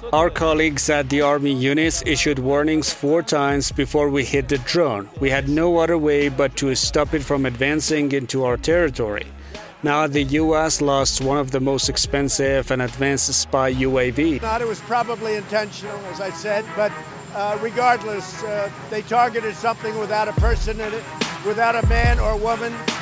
Our colleagues at the Army units issued warnings 4 times before we hit the drone. We had no other way but to stop it from advancing into our territory. Now the U.S. lost one of the most expensive and advanced spy UAV. It was probably intentional, as I said, but regardless, they targeted something without a person in it, without a man or woman.